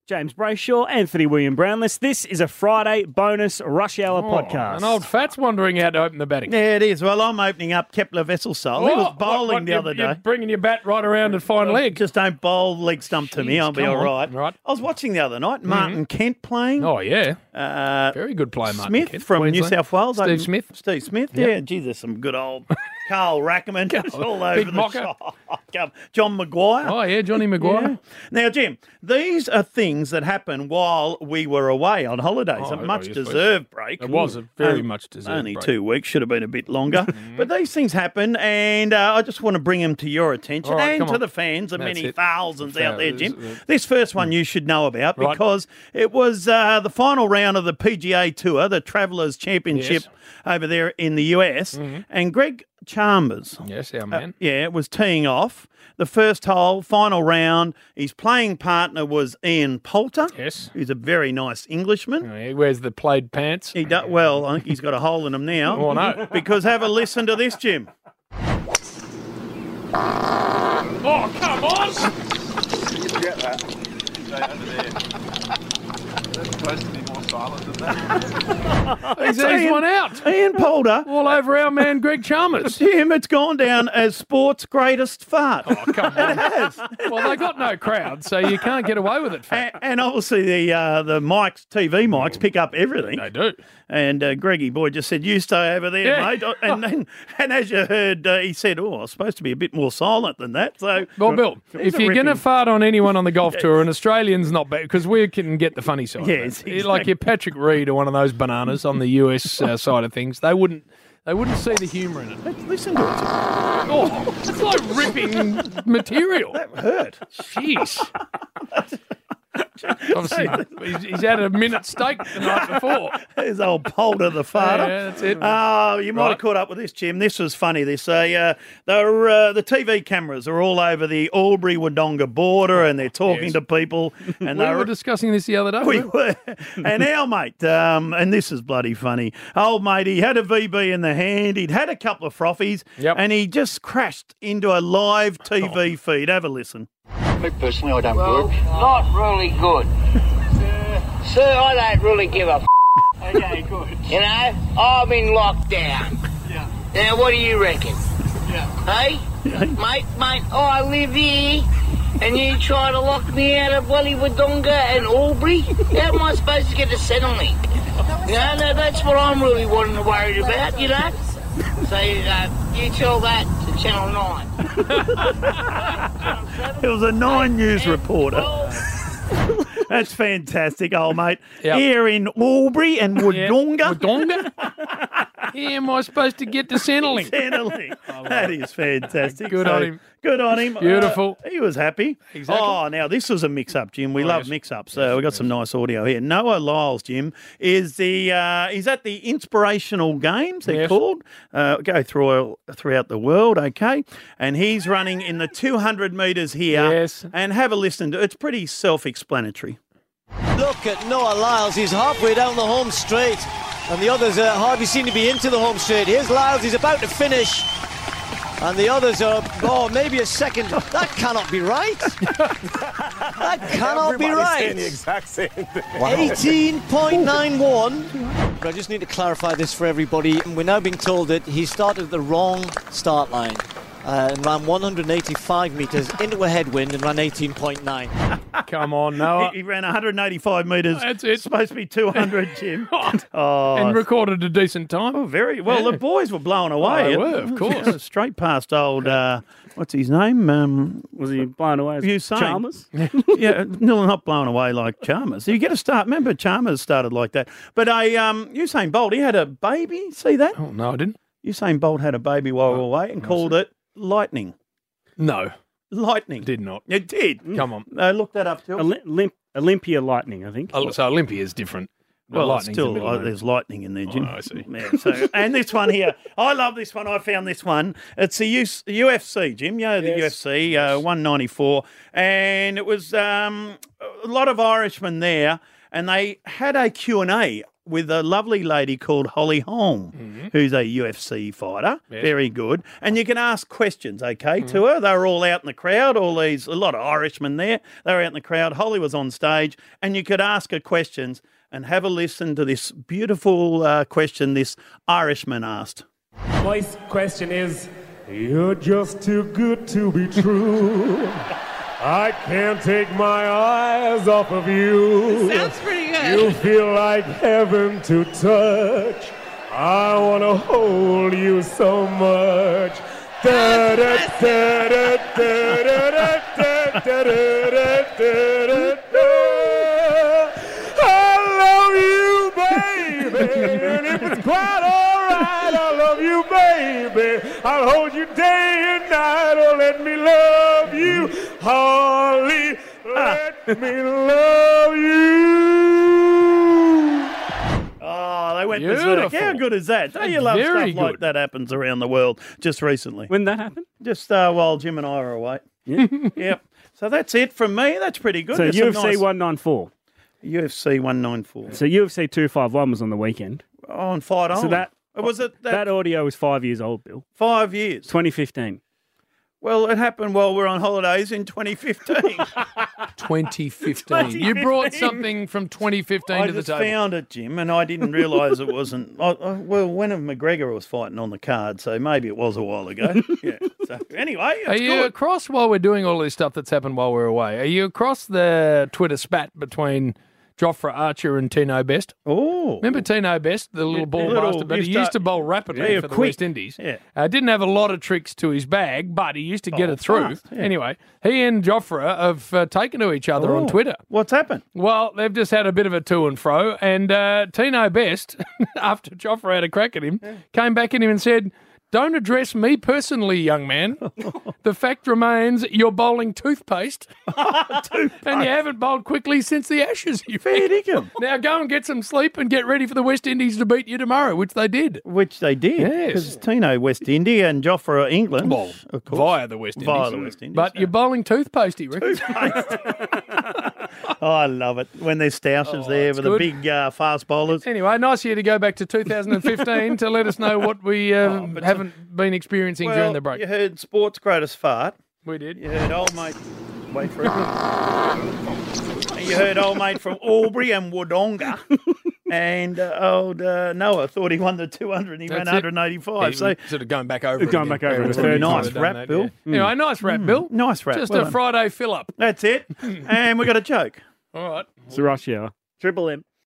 James Brayshaw, Anthony William Brownless. This is a Friday bonus rush hour podcast. An old fat's wondering how to open the batting. Yeah, it is. Well, I'm opening up Kepler Wesselsol. He was bowling the other day. You're bringing your bat right around at fine leg. Just don't bowl leg stump to me. I'll be all right. Right. I was watching the other night. Martin Kent playing. Oh, yeah. Very good player, Martin Smith Kent, from Queensland. New South Wales. Steve Smith. Steve Smith, Yep. yeah. Gee, there's some good old Carl Rackerman. It's all over Big the mocker. shop. John Maguire. Oh, yeah, Johnny Maguire. Yeah. Now, Jim, these are things that happened while we were away on holidays. Oh, A much yes, deserved break. It was a very much deserved Only break. 2 weeks, should have been a bit longer. But these things happen, and I just want to bring them to your attention All right, and come to on. the fans, the That's many it. thousands out there, Jim. Thousands. This first one you should know about Right. because it was the final round of the PGA Tour, the Travellers Championship over there in the US, and Greg Chalmers. Yes, our man. Was teeing off the first hole, final round. His playing partner was Ian Poulter. Yes. Who's a very nice Englishman. He wears the plaid pants. He does well. I think he's got a hole in him now. Oh, no. Because have a listen to this, Jim. Oh, come on! Get that. Stay over there. That's supposed to be more silent than that. He's one out. Ian Poulter. All over our man, Greg Chalmers. Jim, it's gone down as sport's greatest fart. Oh, come on. Well, they got no crowd, so you can't get away with it. And obviously the mics, TV mics, pick up everything. They do. And Greggy boy just said, "You stay over there, Yeah. mate." And as you heard, he said, "Oh, I was supposed to be a bit more silent than that." So, Well, Bill, if you're going to fart on anyone on the golf tour, an Australian's not bad because we can get the funny side. Yes, of it. exactly. Like your Patrick Reed or one of those bananas on the US side of things, they wouldn't see the humour in it. listen to it. Oh, it's like ripping material. That hurt. Jeez. Obviously, he's had a minute steak the night before. There's old Poulter the farter. Yeah, that's it. You might have caught up with this, Jim. This was funny. The TV cameras are all over the Albury-Wodonga border, and they're talking to people. And We were discussing this the other day. We were. And our mate, and this is bloody funny, old mate, he had a VB in the hand, he'd had a couple of frothies, Yep. and he just crashed into a live TV feed. Have a listen. Me personally, I don't Well, work. not really good. Sir, I don't really give a Okay, good. You know, I'm in lockdown. Yeah. Now, what do you reckon? Yeah. Hey? Mate, I live here, and you try to lock me out of Wodonga and Albury? How am I supposed to get to Centrelink? You know, that's what I'm really worried about, you know? So, you tell that to Channel 9. It was a 9 News reporter. That's fantastic, old mate. Yep. Here in Albury and Wodonga. Wodonga? How am I supposed to get to Centrelink? Centrelink. That is fantastic. Good on him. Good on him. Beautiful. He was happy. Exactly. Oh, now this was a mix-up, Jim. We love yes. mix-ups. So we've got some nice audio here. Noah Lyles, Jim, is he's at the Inspirational Games, they're Yes. called. Go throughout the world, okay? And he's running in the 200 metres here. Yes. And have a listen to it. It's pretty self-explanatory. Look at Noah Lyles, he's halfway down the home straight, and the others hardly seem to be into the home straight. Here's Lyles, he's about to finish, and the others are, maybe a second. That cannot be right. That cannot be right. Saying the exact same thing. 18.91. But I just need to clarify this for everybody. We're now being told that he started at the wrong start line. And ran 185 metres into a headwind and ran 18.9. Come on, Noah. He ran 185 metres. That's it. It's supposed to be 200, Jim. And recorded a decent time. Oh, very well. Yeah. The boys were blown away. they were, of course. Yeah, straight past old. What's his name? Was he blown away as Usain. Chalmers? Yeah, no, not blown away like Chalmers. You get to start. Remember, Chalmers started like that. But Usain Bolt, he had a baby. See that? Oh, no, I didn't. Usain Bolt had a baby while we were away and called it Lightning. No, Lightning. did not. It did. Come on. Look that up too. Olympia Lightning, I think. So Olympia is different. Well, Lightning's still, the middle name. there's lightning in there, Jim. Oh, I see. Yeah, so, and this one here, I love this one. I found this one. It's the UFC, Jim. You know, the UFC, 194. And it was a lot of Irishmen there, and they had a Q&A with a lovely lady called Holly Holm, who's a UFC fighter. Yes. Very good. And you can ask questions, okay, to her. They were all out in the crowd, a lot of Irishmen there. They were out in the crowd. Holly was on stage, and you could ask her questions and have a listen to this beautiful question this Irishman asked. My question is, you're just too good to be true. I can't take my eyes off of you. Sounds pretty good. You feel like heaven to touch. I want to hold you so much. Da, da, da, da, da, da, da, da, da, da, da. I love you, baby. And if it's quite all right, I love you, baby. I'll hold you day and night. Oh, let me love you, Holly. Let me love you. Oh, they went Beautiful. berserk. How good is that? Don't you love Very stuff like good. that happens around the world just recently? When that happened? Just while Jim and I were away. Yeah. Yep. So that's it from me. That's pretty good. So There's some UFC nice- 194. UFC 194. So UFC 251 was on the weekend. On Fight On. So that Was it that audio was 5 years old, Bill. 5 years? 2015. Well, it happened while we were on holidays in 2015. 2015. You brought something from 2015 I to the just table. found it, Jim, and I didn't realise it wasn't. Well, when McGregor was fighting on the card, so maybe it was a while ago. Yeah. So anyway, Are it's you good. across while we're doing all this stuff that's happened while we're away? Are you across the Twitter spat between Jofra Archer and Tino Best? Oh, Remember Tino Best, the little ball Little- master, but he used used to- to bowl rapidly Yeah, for the quick. West Indies. Yeah. Didn't have a lot of tricks to his bag, but he used to get Oh, it through. fast, yeah. Anyway, he and Jofra have taken to each other on Oh. Twitter. What's happened? Well, they've just had a bit of a to and fro, and Tino Best, after Jofra had a crack at him, came back at him and said, "Don't address me personally, young man. The fact remains you're bowling toothpaste, and you haven't bowled quickly since the Ashes. You Fair dinkum. Now go and get some sleep and get ready for the West Indies to beat you tomorrow," which they did. Which they did. Yes. Because Tino West India and Joffre England. Well, of course. via the West Indies. Via the West Indies. But you're bowling toothpaste, he reckons. Oh, I love it. When there's Stoushes there it's with the good. big fast bowlers. Anyway, nice of you to go back to 2015 to let us know what we haven't been experiencing during the break. You heard sport's greatest fart. We did. You heard old mate. Wait for it. You heard old mate from Albury and Wodonga. And old Noah thought he won the 200 and he ran That's it. 185. So Sort of going back over it Going again. back over it. Every It's time very we've nice done rap, that, Bill. yeah. Anyway, nice rap, Bill. nice rap. Just Well a done. Friday fill-up. That's it. And we got a joke. All right. It's a rush hour. Triple M.